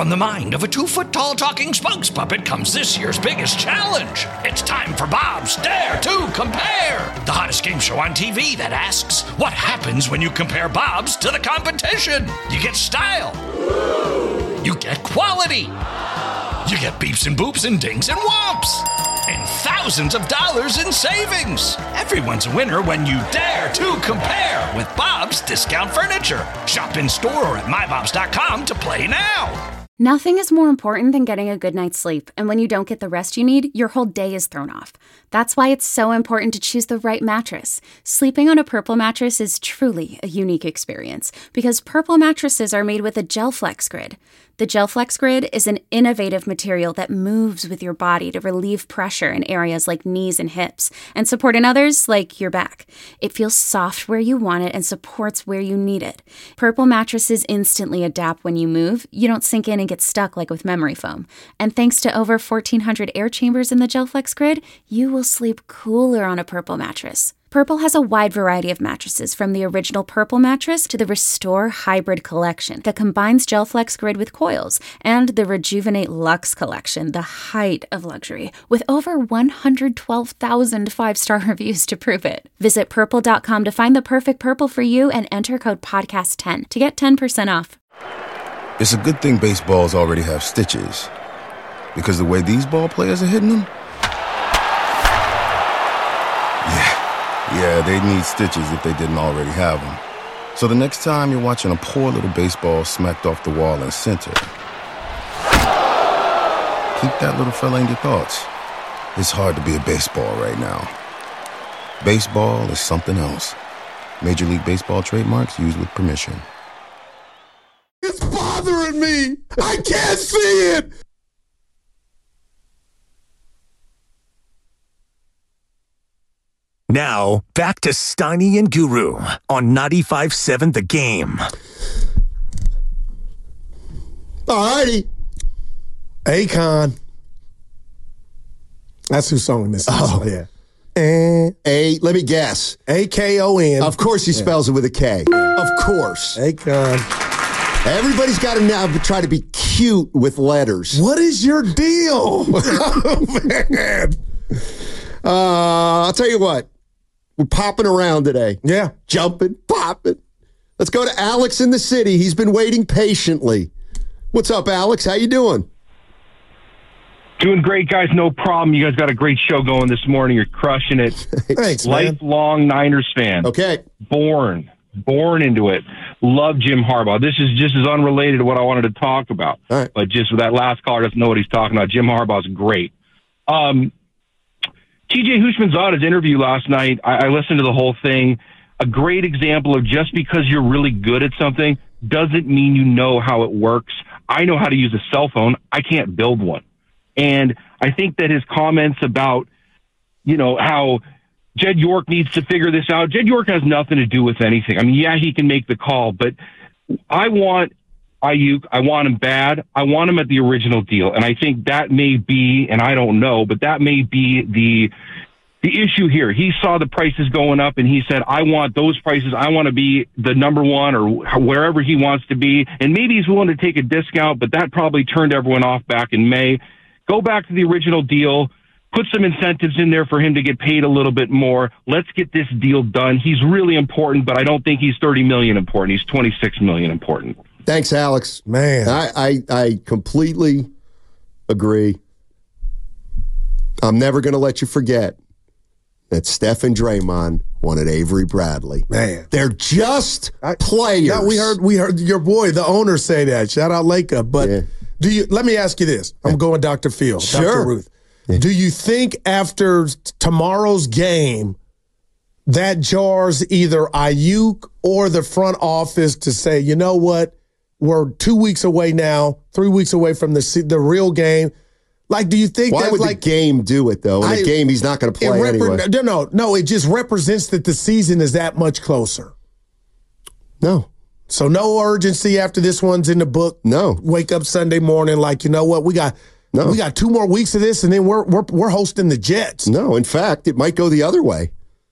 from the mind of a 2-foot-tall talking spokes puppet comes this year's biggest challenge. It's time for Bob's Dare to Compare, the hottest game show on TV that asks, what happens when you compare Bob's to the competition? You get style. You get quality. You get beeps and boops and dings and whomps. And thousands of dollars in savings. Everyone's a winner when you dare to compare with Bob's Discount Furniture. Shop in store or at mybobs.com to play now. Nothing is more important than getting a good night's sleep, and when you don't get the rest you need, your whole day is thrown off. That's why it's so important to choose the right mattress. Sleeping on a Purple mattress is truly a unique experience, because Purple mattresses are made with a GelFlex Grid. The GelFlex Grid is an innovative material that moves with your body to relieve pressure in areas like knees and hips, and support in others like your back. It feels soft where you want it and supports where you need it. Purple mattresses instantly adapt when you move. You don't sink in and get stuck like with memory foam. And thanks to over 1,400 air chambers in the GelFlex Grid, you will sleep cooler on a Purple mattress. Purple has a wide variety of mattresses, from the original Purple mattress to the Restore Hybrid collection that combines GelFlex Grid with coils, and the Rejuvenate Luxe collection, the height of luxury, with over 112,000 5-star reviews to prove it. Visit Purple.com to find the perfect Purple for you and enter code PODCAST10 to get 10% off. It's a good thing baseballs already have stitches, because the way these ball players are hitting them, yeah, they need stitches if they didn't already have them. So the next time you're watching a poor little baseball smacked off the wall in center, keep that little fella in your thoughts. It's hard to be a baseball right now. Baseball is something else. Major League Baseball trademarks used with permission. It's bothering me. I can't see it. Now, back to Steiny and Guru on 95.7 The Game. All righty. Akon. That's whose song this is. Oh, yeah. Let me guess. A-K-O-N. Of course he spells it with a K. Of course. Akon. Everybody's got to now try to be cute with letters. What is your deal? Oh, man. I'll tell you what. We're popping around today. Yeah. Jumping, popping. Let's go to Alex in the city. He's been waiting patiently. What's up, Alex? How you doing? Doing great, guys. No problem. You guys got a great show going this morning. You're crushing it. Thanks, man. Lifelong Niners fan. Okay. Born into it. Love Jim Harbaugh. This is just as unrelated to what I wanted to talk about. All right. But just that last caller doesn't know what he's talking about. Jim Harbaugh's great. TJ Houshmandzadeh's interview last night, I listened to the whole thing. A great example of just because you're really good at something doesn't mean you know how it works. I know how to use a cell phone. I can't build one. And I think that his comments about, how Jed York needs to figure this out. Jed York has nothing to do with anything. I mean, yeah, he can make the call, but I want Ayuk. I want him bad. I want him at the original deal. And I think that may be, and I don't know, but that may be the issue here. He saw the prices going up and he said, I want those prices. I want to be the number one or wherever he wants to be. And maybe he's willing to take a discount, but that probably turned everyone off back in May. Go back to the original deal. Put some incentives in there for him to get paid a little bit more. Let's get this deal done. He's really important, but I don't think he's $30 million important. He's $26 million important. Thanks, Alex. Man. I completely agree. I'm never going to let you forget that Steph and Draymond wanted Avery Bradley. Man. They're just players. Yeah, we heard your boy, the owner, say that. Shout out Laker. But let me ask you this. I'm going Dr. Phil, Sure. Dr. Ruth. Yeah. Do you think after tomorrow's game that jars either Ayuk or the front office to say, you know what, we're 2 weeks away now, 3 weeks away from the real game? Like, do you think Why would the game do it, though? In a game he's not going to play anyway. No, it just represents that the season is that much closer. No. So no urgency after this one's in the book. No. Wake up Sunday morning like, you know what, we got 2 more weeks of this, and then we're hosting the Jets. No, in fact, it might go the other way.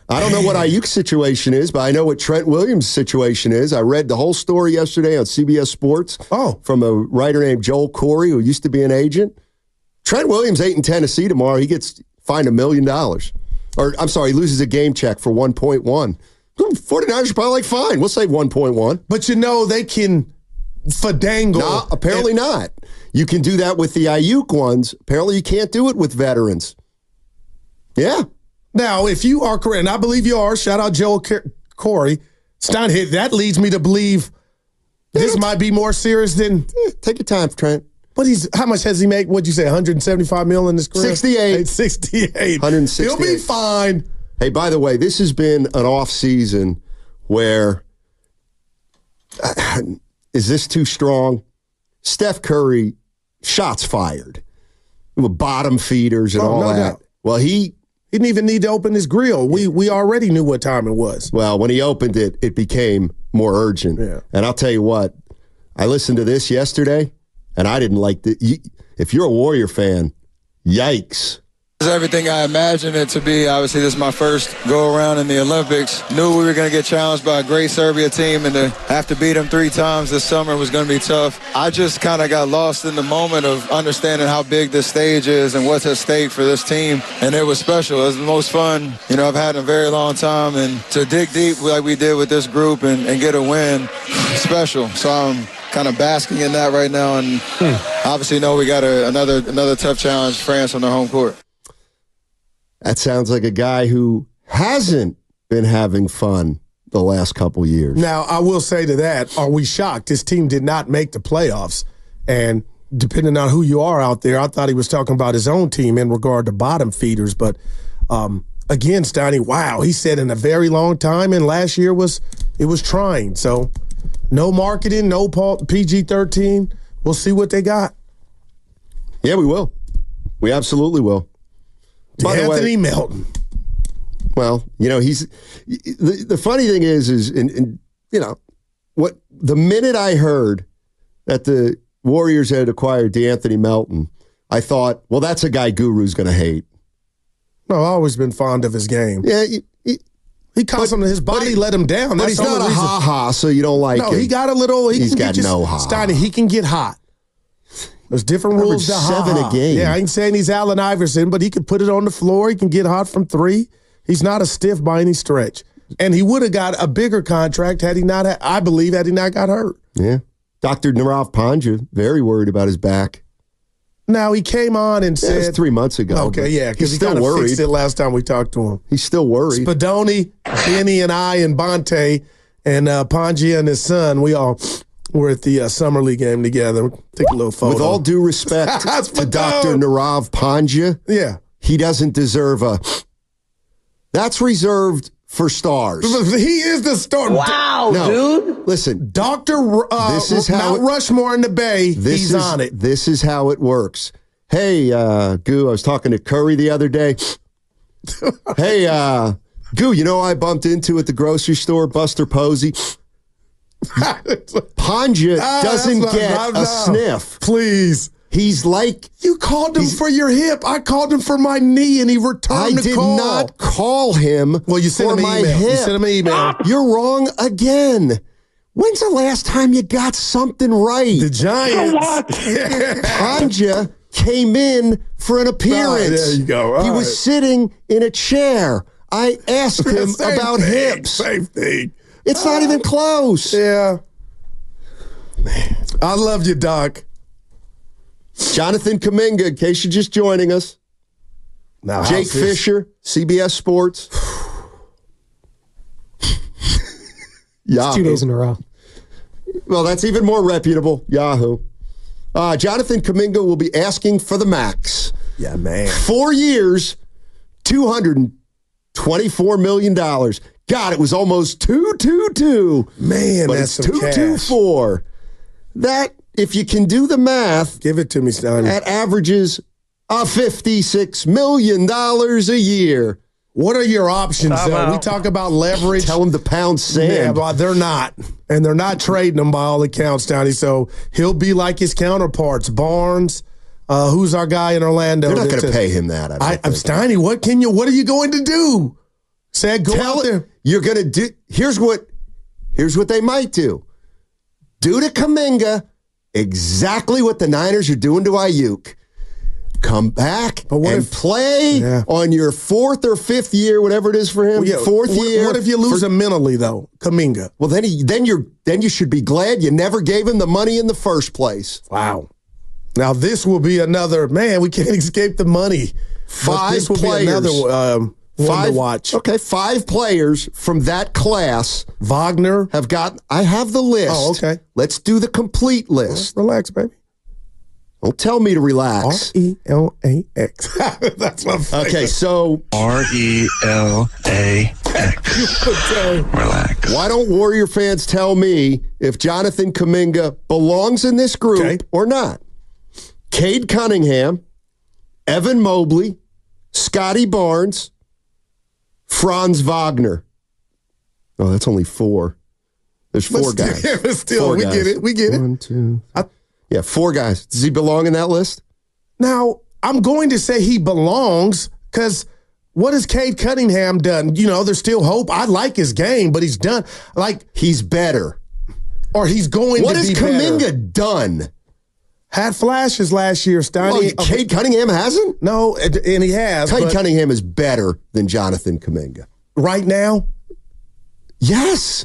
I don't know what Ayuk's situation is, but I know what Trent Williams' situation is. I read the whole story yesterday on CBS Sports from a writer named Joel Corey, who used to be an agent. Trent Williams ain't in Tennessee tomorrow. He gets fined $1 million. Or, I'm sorry, he loses a game check for 1.1. 49ers are probably like, fine, we'll say 1.1. But they can finagle. Nah, apparently not. You can do that with the Ayuk ones. Apparently you can't do it with veterans. Yeah. Now, if you are correct, and I believe you are, shout out Joel Corey, Steinhit, that leads me to bbelieve this might be more serious than... Take your time, Trent. But how much has he made? What'd you say, $175 million in his career? 68. 168. He'll be fine. Hey, by the way, this has been an off season where... is this too strong? Steph Curry, shots fired. With bottom feeders and all that. Doubt. Well, he didn't even need to open his grill. We already knew what time it was. Well, when he opened it, it became more urgent. Yeah. And I'll tell you what, I listened to this yesterday, and I didn't like the. If you're a Warrior fan, yikes. It's everything I imagined it to be. Obviously, this is my first go-around in the Olympics. Knew we were going to get challenged by a great Serbia team, and to have to beat them 3 times this summer was going to be tough. I just kind of got lost in the moment of understanding how big this stage is and what's at stake for this team, and it was special. It was the most fun, I've had in a very long time, and to dig deep like we did with this group and get a win, special. So I'm kind of basking in that right now, and obviously know we got another tough challenge, France on their home court. That sounds like a guy who hasn't been having fun the last couple years. Now, I will say to that, are we shocked? This team did not make the playoffs. And depending on who you are out there, I thought he was talking about his own team in regard to bottom feeders. But again, Steiny, wow, he said in a very long time, and last year was trying. So no marketing, no PG-13. We'll see what they got. Yeah, we will. We absolutely will. By Anthony Melton. Well, he's the funny thing is what the minute I heard that the Warriors had acquired DeAnthony Melton, I thought, well, that's a guy Guru's going to hate. No, I've always been fond of his game. Yeah, he constantly his body let him down. But he's not a ha-ha, so you don't like him. No, he got a little. He's got no ha. Steiny, he can get hot. There's different rules to 7 a game. Yeah, I ain't saying he's Allen Iverson, but he can put it on the floor. He can get hot from 3. He's not a stiff by any stretch. And he would have got a bigger contract had he not got hurt. Yeah. Dr. Nirav Pandya, very worried about his back. Now, he came on and said... It was 3 months ago. Okay, yeah, because he kind of fixed it last time we talked to him. He's still worried. Spadoni, Benny, and I, and Bonte, and Pandya and his son, we all... We're at the Summer League game together. Take a little photo. With all due respect to Dr. Nirav Pandya, he doesn't deserve a... That's reserved for stars. He is the star. Wow, dude. Listen. Dr. This is how Mount Rushmore in the Bay, he's on it. This is how it works. Hey, Goo, I was talking to Curry the other day. Hey, Goo, I bumped into at the grocery store, Buster Posey. Pandya doesn't get a sniff. Please. He's like... You called him for your hip. I called him for my knee, and he returned the call. I did not call him you sent for him my email. hip. You sent him an email. You're wrong again. When's the last time you got something right? The Giants. Pandya came in for an appearance. There you go. He was sitting in a chair. I asked him about hips. Same thing. It's not even close. Yeah. Man. I love you, Doc. Jonathan Kuminga, in case you're just joining us. Now, Jake Fisher, CBS Sports. It's 2 days in a row. Well, that's even more reputable. Yahoo. Jonathan Kuminga will be asking for the max. Yeah, man. 4 years, $224 million. God, it was almost 222. Man, but that's it's some 224. That, if you can do the math, give it to me, Steiny. That averages $56 million a year. What are your options, though? We talk about leverage. Tell them to pound sand. Yeah, but they're not. And they're not trading him by all accounts, Steiny. So he'll be like his counterparts. Barnes, who's our guy in Orlando? They're not going to pay him that, Steiny, what are you going to do? Said go out there. You're going to do. Here's what they might do. Do to Kuminga exactly what the Niners are doing to Ayuk. Come back and play on your 4th or 5th year, whatever it is for him. Well, 4th year. What if you lose him mentally, though, Kuminga? Well, then you should be glad you never gave him the money in the first place. Wow. Now this will be another man. We can't escape the money. 5 this will players. Be another one to watch. Okay, 5 players from that class. Wagner have got. I have the list. Oh, okay. Let's do the complete list. Relax, baby. Don't tell me to relax. RELAX. That's my favorite. Okay, so RELAX. Relax. Why don't Warrior fans tell me if Jonathan Kuminga belongs in this group or not? Cade Cunningham, Evan Mobley, Scotty Barnes, Franz Wagner. Oh, that's only 4. There's 4 guys. Still, we get it. 1, 2. 4 guys. Does he belong in that list? Now, I'm going to say he belongs because what has Cade Cunningham done? You know, there's still hope. I like his game, but he's done. He's better. Or he's going to be better. What has Kuminga done? Had flashes last year, Steiny. Well, Cade Cunningham hasn't? No, and he has. Cade Cunningham is better than Jonathan Kuminga. Right now? Yes.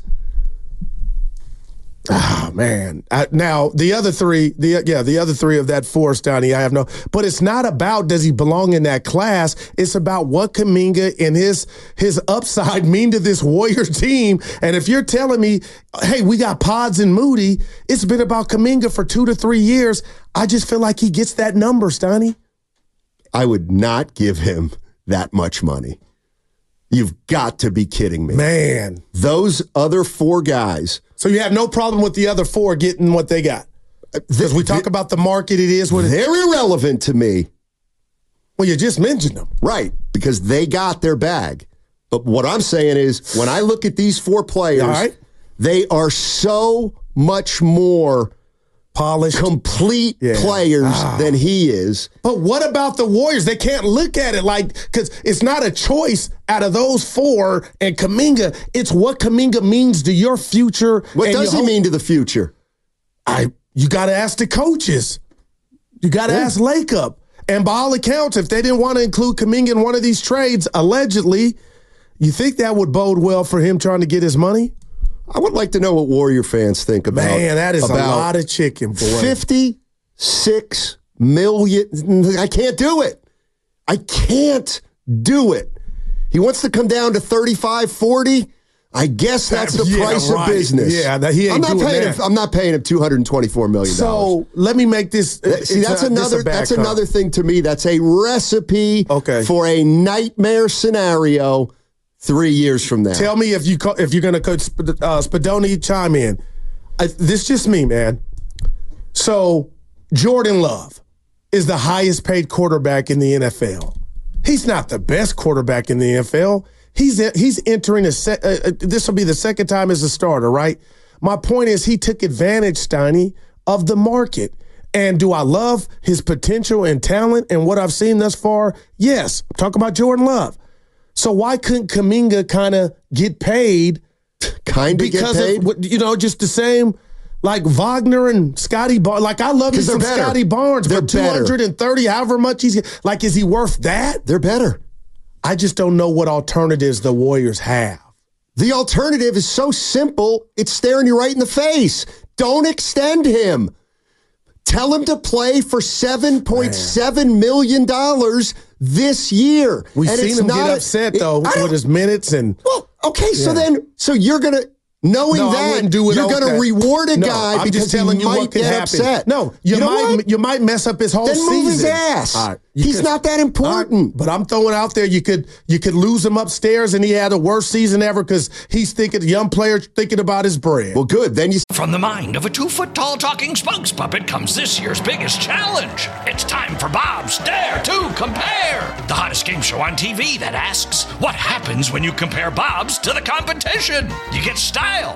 Oh, man. Now, the other 3, the other 3 of that 4, Steiny, I have no. But it's not about does he belong in that class. It's about what Kuminga and his upside mean to this Warrior team. And if you're telling me, hey, we got Pods and Moody, it's been about Kuminga for 2 to 3 years. I just feel like he gets that number, Steiny. I would not give him that much money. You've got to be kidding me. Man. Those other 4 guys. So you have no problem with the other 4 getting what they got? Because we talk about the market, it is what it is. They're irrelevant to me. Well, you just mentioned them. Right, because they got their bag. But what I'm saying is, when I look at these 4 players, they are so much more polished, complete players than he is. But what about the Warriors? They can't look at it because it's not a choice out of those 4 and Kuminga. It's what Kuminga means to your future. What does he mean to the future? You got to ask the coaches. You got to ask Lakeup. And by all accounts, if they didn't want to include Kuminga in one of these trades, allegedly, you think that would bode well for him trying to get his money? I would like to know what Warrior fans think about. Man, that is a lot of chicken, boy. 56 million. I can't do it. I can't do it. He wants to come down to 35, 40. I guess that's the price of business. Yeah, he ain't doing that. I'm not paying him $224 million. So let me make this. That's another thing to me. That's a recipe for a nightmare scenario 3 years from now. Tell me if you're going to coach Spadoni, chime in. This is just me, man. So Jordan Love is the highest paid quarterback in the NFL. He's not the best quarterback in the NFL. He's entering this will be the second time as a starter, right? My point is he took advantage, Steiny, of the market. And do I love his potential and talent and what I've seen thus far? Yes. I'm talking about Jordan Love. So why couldn't Kuminga kind of get paid? Because of, just the same, like Wagner and Scotty Barnes. Like I love me some Scotty Barnes, but 230, however much is he worth that? They're better. I just don't know what alternatives the Warriors have. The alternative is so simple, it's staring you right in the face. Don't extend him. Tell him to play for $7.7 million this year. We've seen him get upset, though, with his minutes. Well, okay, so you're going to, knowing that, you're going to reward a guy because he might get upset. No, you might mess up his whole season. Then move his ass. He's not that important. But I'm throwing out there, you could lose him upstairs and he had the worst season ever because he's thinking, young player thinking about his bread. Well, good. Then From the mind of a 2-foot-tall talking spokes puppet comes this year's biggest challenge. It's time for Bob's Dare to Compare, the hottest game show on TV that asks, what happens when you compare Bob's to the competition? You get style.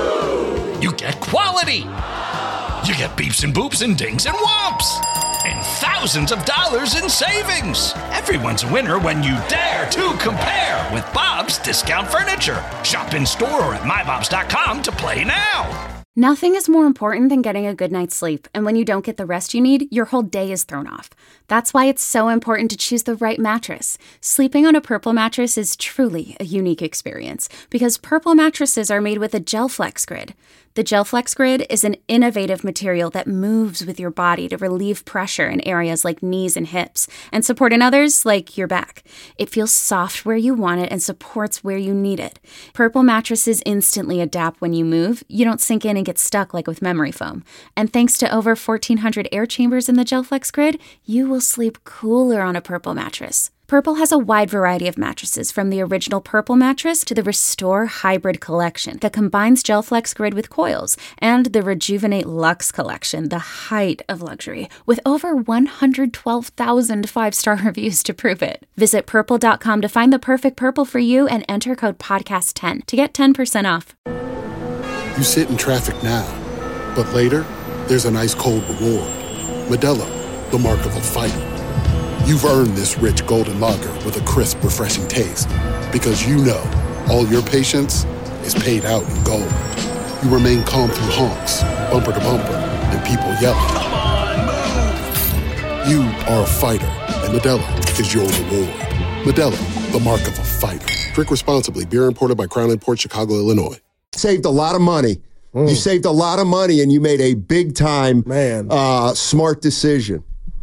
You get quality. You get beeps and boops and dings and whomps. And thousands of dollars in savings. Everyone's a winner when you dare to compare with Bob's Discount Furniture. Shop in store or at mybobs.com to play now. Nothing is more important than getting a good night's sleep, and when you don't get the rest you need, your whole day is thrown off. That's why it's so important to choose the right mattress. Sleeping on a Purple mattress is truly a unique experience because Purple mattresses are made with a GelFlex Grid. The GelFlex Grid is an innovative material that moves with your body to relieve pressure in areas like knees and hips and support in others like your back. It feels soft where you want it and supports where you need it. Purple mattresses instantly adapt when you move. You don't sink in and get stuck like with memory foam. And thanks to over 1,400 air chambers in the GelFlex Grid, you will sleep cooler on a Purple mattress. Purple has a wide variety of mattresses, from the original Purple mattress to the Restore Hybrid collection that combines GelFlex Grid with coils, and the Rejuvenate Luxe collection, the height of luxury, with over 112,000 five-star reviews to prove it. Visit Purple.com to find the perfect Purple for you and enter code podcast10 to get 10% off. You sit in traffic now, but later, there's an ice-cold reward. Modelo, the mark of a fighter. You've earned this rich golden lager with a crisp, refreshing taste. Because you know, all your patience is paid out in gold. You remain calm through honks, bumper to bumper, and people yelling. Come on, move! You are a fighter, and Modelo is your reward. Modelo, the mark of a fighter. Drink responsibly. Beer imported by Crown Imports, Chicago, Illinois. Saved a lot of money. You saved a lot of money, and you made a big-time, smart decision.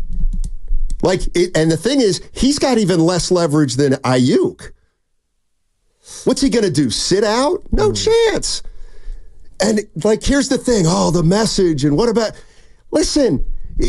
And the thing is, he's got even less leverage than Ayuk. What's he going to do? Sit out? No chance. And here's the thing. Oh, the message. And what about? Listen,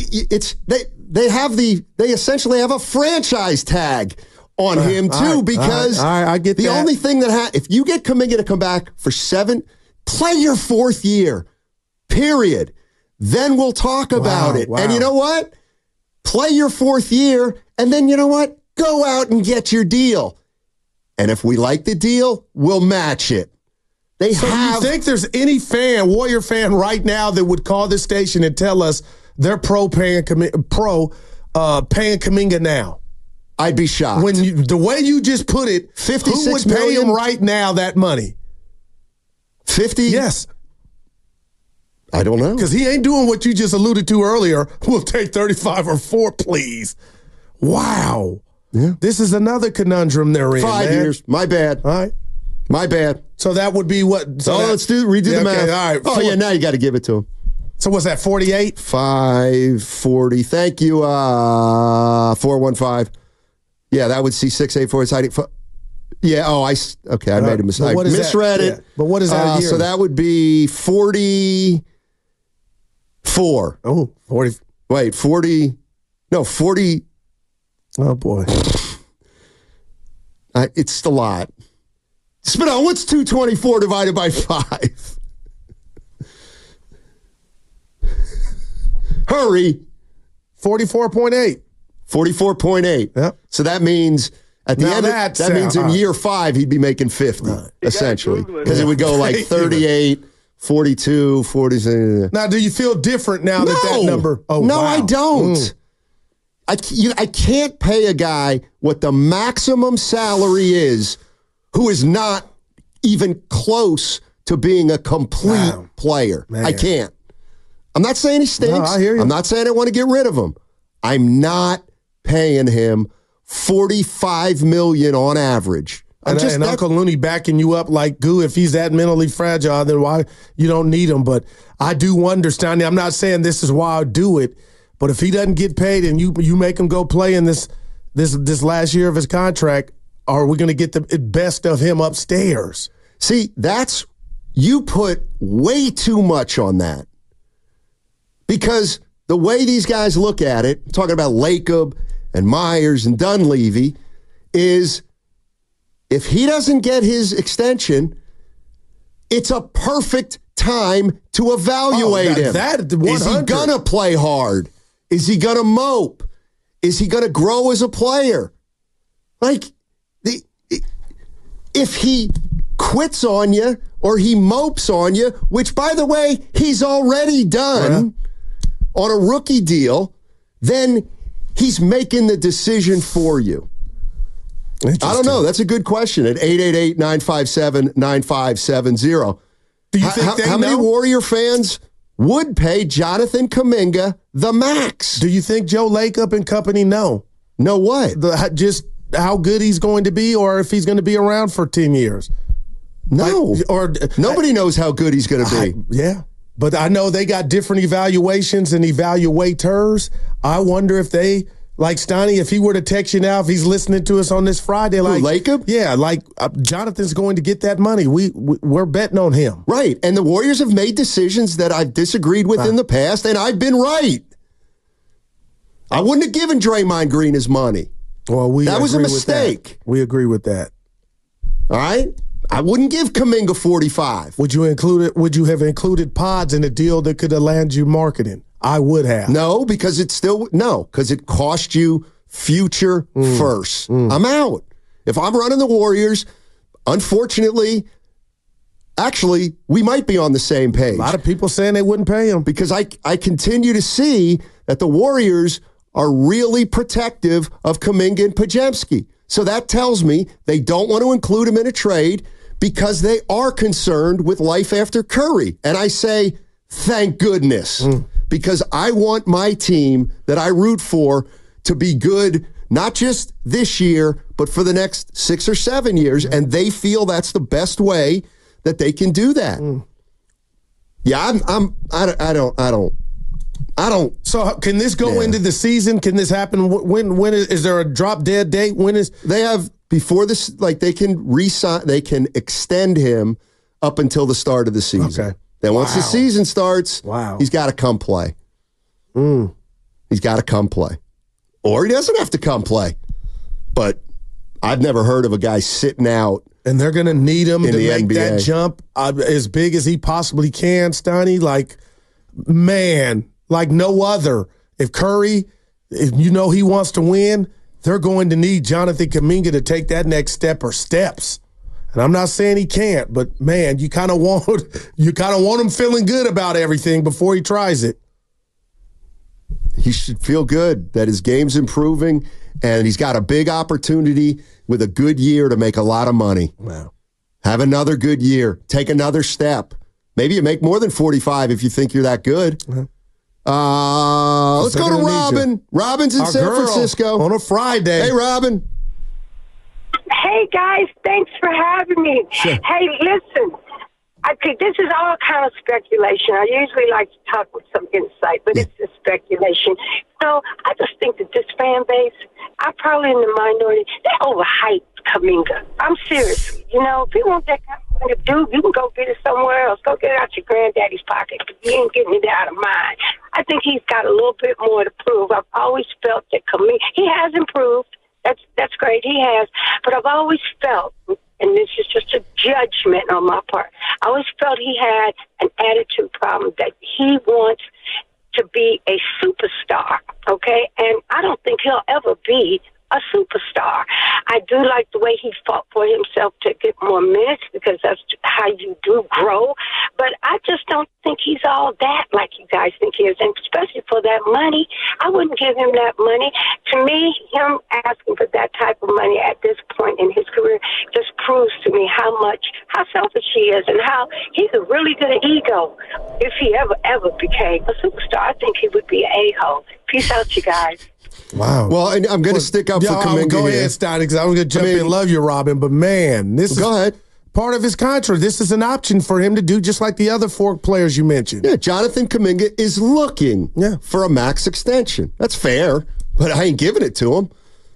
they essentially have a franchise tag on him too, because I get the only thing if you get Kuminga to come back for 7, play your 4th year. Period. Then we'll talk about it. And you know what? Play your 4th year, and then you know what? Go out and get your deal. And if we like the deal, we'll match it. Do you think there's any Warrior fan right now that would call this station and tell us they're paying Kuminga now? I'd be shocked. The way you just put it, who would pay him right now that money? 50? Yes. I don't know. Because he ain't doing what you just alluded to earlier. We'll take 35 or 4, please. Wow. Yeah. This is another conundrum they're in. 5 years. My bad. All right. My bad. So that would be what? Let's redo the math. All right. Now you got to give it to him. So what's that, 48? 540. Thank you, 415. Yeah, that would see 684. Yeah, I made a mistake. I misread it. Yeah. But what is that year? So that would be 44. Oh, 40. Wait, 40. No, 40. Oh, boy. It's a lot. Spino, what's 224 divided by 5? Hurry. 44.8. 44.8. Yep. So that means at the end, that means in year 5, he'd be making 50, essentially. Because it would go like 38, 42, 40. Now, do you feel different now that number? Oh, no, wow. I don't. I can't pay a guy what the maximum salary is who is not even close to being a complete player. Man. I can't. I'm not saying he stinks. No, I hear you. I'm not saying I want to get rid of him. I'm not paying him $45 million on average. And Uncle Looney backing you up like goo. If he's that mentally fragile, then why you don't need him? But I do understand. I'm not saying this is why I do it, but if he doesn't get paid and you make him go play in this last year of his contract, are we going to get the best of him upstairs? See, you put way too much on that. Because the way these guys look at it, talking about Lacob and Myers and Dunleavy, is if he doesn't get his extension, it's a perfect time to evaluate him. Is he going to play hard? Is he going to mope? Is he going to grow as a player? If he quits on you or he mopes on you, which, by the way, he's already done on a rookie deal, then he's making the decision for you. I don't know. That's a good question at 888-957-9570. Do you think how many Warrior fans would pay Jonathan Kuminga the max? Do you think Joe Lacob and company know? Know what? Just how good he's going to be, or if he's going to be around for 10 years? No. Nobody knows how good he's going to be. Yeah. But I know they got different evaluations and evaluators. I wonder if they, like Steiny, if he were to text you now, if he's listening to us on this Friday, like Lacob? Yeah, like Jonathan's going to get that money. We're betting on him. Right. And the Warriors have made decisions that I've disagreed with in the past, and I've been right. I wouldn't have given Draymond Green his money. Well, that was a mistake. We agree with that. All right? I wouldn't give Kuminga 45. Would you have included Pods in a deal that could have landed you marketing? I would have. No, because it cost you future first. I'm out. If I'm running the Warriors, unfortunately, actually, we might be on the same page. A lot of people saying they wouldn't pay him. Because I continue to see that the Warriors are really protective of Kuminga and Podziemski. So that tells me they don't want to include him in a trade because they are concerned with life after Curry. And I say, thank goodness, because I want my team that I root for to be good, not just this year, but for the next 6 or 7 years. And they feel that's the best way that they can do that. Yeah, I don't. So can this go into the season? Can this happen? When is there a drop dead date? When is they have before this? Like they can resign, they can extend him up until the start of the season. Okay. Then once the season starts, he's got to come play. He's got to come play, or he doesn't have to come play. But I've never heard of a guy sitting out. And they're going to need him to make NBA. that jump as big as he possibly can, Steiny. Like, man. Like no other. If Curry, if you know he wants to win, they're going to need Jonathan Kuminga to take that next step or steps. And I'm not saying he can't, but man, you kind of want him feeling good about everything before he tries it. He should feel good that his game's improving and he's got a big opportunity with a good year to make a lot of money. Wow. Have another good year. Take another step. Maybe you make more than 45 if you think you're that good. Let's go to Robin. Robin's in San Francisco. On a Friday. Hey, Robin. Hey, guys. Thanks for having me. Sure. Hey, listen. This is all kind of speculation. I usually like to talk with some insight, but it's just speculation. So I just think that this fan base, I'm probably in the minority, they overhyped Kuminga. I'm serious. You know, if you want that kind of dude, you can go get it somewhere else. Go get it out your granddaddy's pocket. You ain't getting it out of mine. I think he's got a little bit more to prove. I've always felt that Kuminga, he has improved. That's great. He has. But I've always felt, and this is just a judgment on my part, I always felt he had an attitude problem, that he wants to be a superstar, okay? And I don't think he'll ever be a superstar. I do like the way he fought for himself to get more minutes, because that's how you do grow. But I just don't think he's all that like you guys think he is. And especially for that money, I wouldn't give him that money. To me, him asking for that type of money at this point in his career just proves to me how selfish he is, and how he's a really good ego. If he ever became a superstar, I think he would be an a-hole. Peace out, you guys. Wow. Well, and I'm going to stick up for Kuminga. Go ahead, Steiny, because I'm going to jump in. Love you, Robin. But, man, this is part of his contract. This is an option for him to do just like the other 4 players you mentioned. Yeah, Jonathan Kuminga is looking for a max extension. That's fair, but I ain't giving it to him.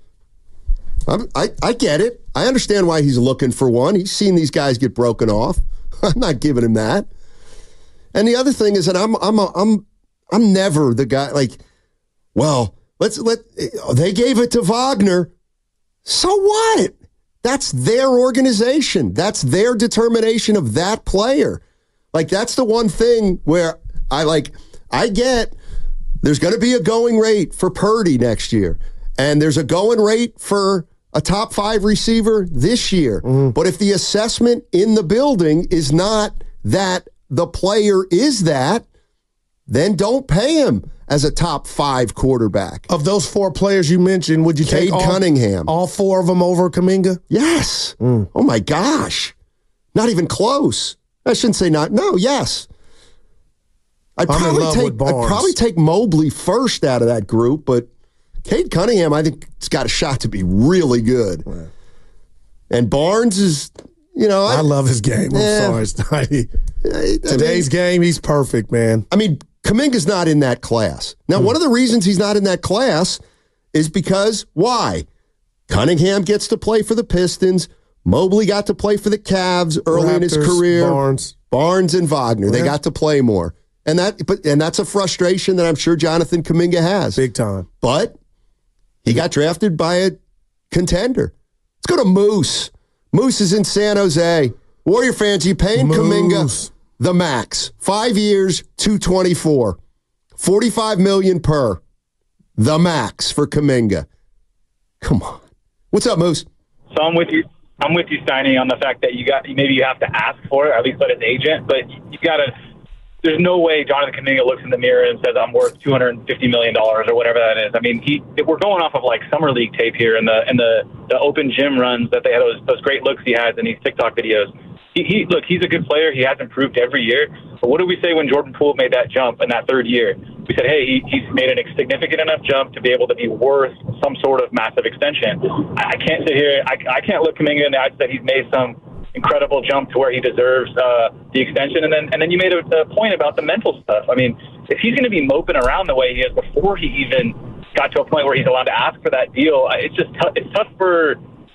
I get it. I understand why he's looking for one. He's seen these guys get broken off. I'm not giving him that. And the other thing is that I'm never the guy like, well, they gave it to Wagner. So what? That's their organization. That's their determination of that player. Like, that's the one thing where I get there's going to be a going rate for Purdy next year. And there's a going rate for a top 5 receiver this year. But if the assessment in the building is not that the player is that, then don't pay him as a top 5 quarterback. Of those 4 players you mentioned, would you take Cunningham, all 4 of them over Kuminga? Yes. Oh, my gosh. Not even close. I shouldn't say not. No, yes. I'd probably take Mobley first out of that group, but Cade Cunningham, I think, has got a shot to be really good. Right. And Barnes is, I love his game. I'm sorry. Today's game, he's perfect, man. I mean, Kuminga's not in that class. Now, one of the reasons he's not in that class is because, why? Cunningham gets to play for the Pistons. Mobley got to play for the Cavs early in his career. Barnes and Wagner. They got to play more. And that's a frustration that I'm sure Jonathan Kuminga has. Big time. But he got drafted by a contender. Let's go to Moose. Moose is in San Jose. Warrior fans, you paying Kuminga the max. 5 years, $224. $45 million per. The max for Kuminga. Come on. What's up, Moose? So I'm with you, Steiny, on the fact that maybe you have to ask for it, or at least let his agent, but you got to. There's no way Jonathan Kuminga looks in the mirror and says, I'm worth $250 million or whatever that is. I mean, we're going off of like summer league tape here and the open gym runs that they had, those great looks he has in these TikTok videos. Look, he's a good player. He has improved every year. But what did we say when Jordan Poole made that jump in that 3rd year? We said, hey, he's made a significant enough jump to be able to be worth some sort of massive extension. I can't sit here. I can't look Kuminga in the eyes that he's made some incredible jump to where he deserves the extension. And then you made a point about the mental stuff. I mean, if he's going to be moping around the way he is before he even got to a point where he's allowed to ask for that deal, it's just it's tough for.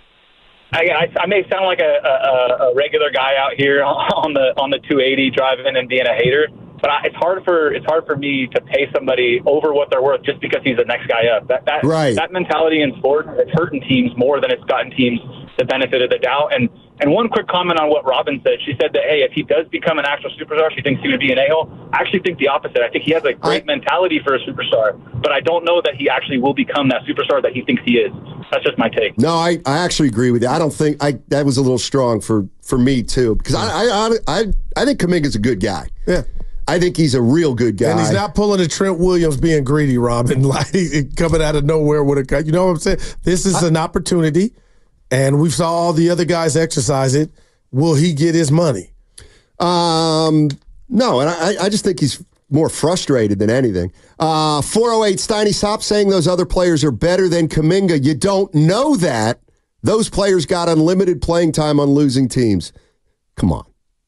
I may sound like a regular guy out here on the 280 driving and being a hater, but it's hard for me to pay somebody over what they're worth just because he's the next guy up. That mentality in sports, it's hurting teams more than it's gotten teams the benefit of the doubt. And one quick comment on what Robin said. She said that, hey, if he does become an actual superstar, she thinks he would be an a-hole. I actually think the opposite. I think he has a great mentality for a superstar, but I don't know that he actually will become that superstar that he thinks he is. That's just my take. No, I actually agree with you. I don't think that was a little strong for me too, because I think Kuminga's a good guy. Yeah. I think he's a real good guy. And he's not pulling a Trent Williams being greedy, Robin, like coming out of nowhere with a guy. You know what I'm saying? This is an opportunity, and we saw all the other guys exercise it. Will he get his money? No, and I just think he's more frustrated than anything. 408 Steiny, stop saying those other players are better than Kuminga. You don't know that. Those players got unlimited playing time on losing teams. Come on.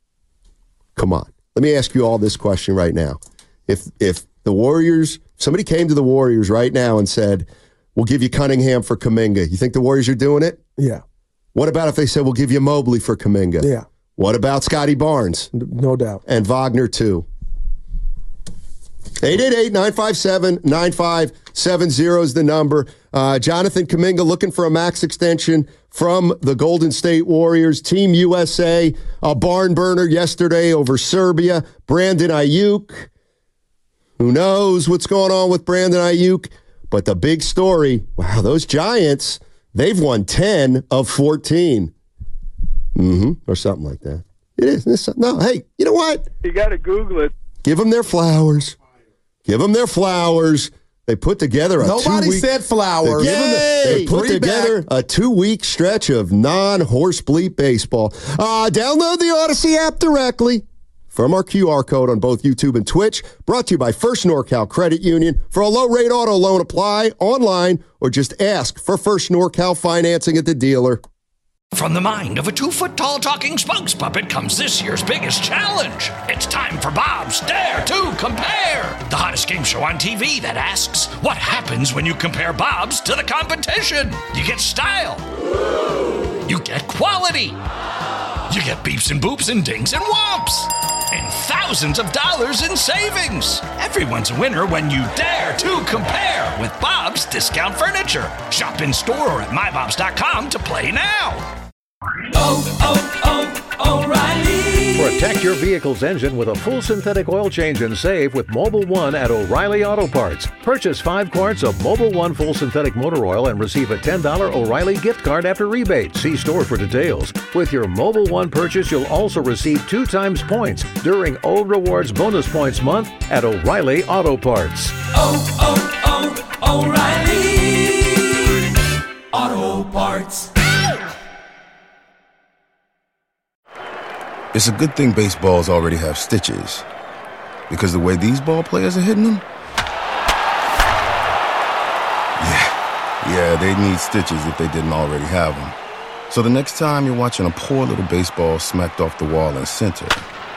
Let me ask you all this question right now. If the Warriors, somebody came to the Warriors right now and said, we'll give you Cunningham for Kuminga, you think the Warriors are doing it? Yeah. What about if they said, we'll give you Mobley for Kuminga? Yeah. What about Scotty Barnes? No doubt. And Wagner, too. 888-957-9570 is the number. Jonathan Kuminga looking for a max extension from the Golden State Warriors. Team USA, a barn burner yesterday over Serbia. Brandon Ayuk. Who knows what's going on with Brandon Ayuk? But the big story, wow, those Giants, they've won 10 of 14. Or something like that. It is. No, hey, you know what? You got to Google it. Give them their flowers. Give them their flowers. They put together a Nobody said flowers. They put together a 2-week stretch of non-horse bleep baseball. Download the Odyssey app directly from our QR code on both YouTube and Twitch. Brought to you by First NorCal Credit Union. For a low-rate auto loan, apply online or just ask for First NorCal financing at the dealer. From the mind of a 2-foot-tall talking spokes puppet comes this year's biggest challenge. It's time for Bob's Dare to Compare, the hottest game show on TV that asks, what happens when you compare Bob's to the competition? You get style. You get quality. You get beeps and boops and dings and whomps. And thousands of dollars in savings. Everyone's a winner when you dare to compare with Bob's Discount Furniture. Shop in store or at mybobs.com to play now. O'Reilly. Protect your vehicle's engine with a full synthetic oil change and save with Mobil 1 at O'Reilly Auto Parts. Purchase 5 quarts of Mobil 1 full synthetic motor oil and receive a $10 O'Reilly gift card after rebate. See store for details. With your Mobil 1 purchase, you'll also receive 2 times points during O Rewards Bonus Points Month at O'Reilly Auto Parts. O'Reilly Auto Parts. It's a good thing baseballs already have stitches, because the way these ball players are hitting them, yeah, they need stitches if they didn't already have them. So the next time you're watching a poor little baseball smacked off the wall in center,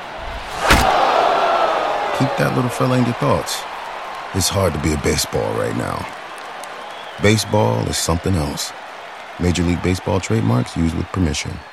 keep that little fella in your thoughts. It's hard to be a baseball right now. Baseball is something else. Major League Baseball trademarks used with permission.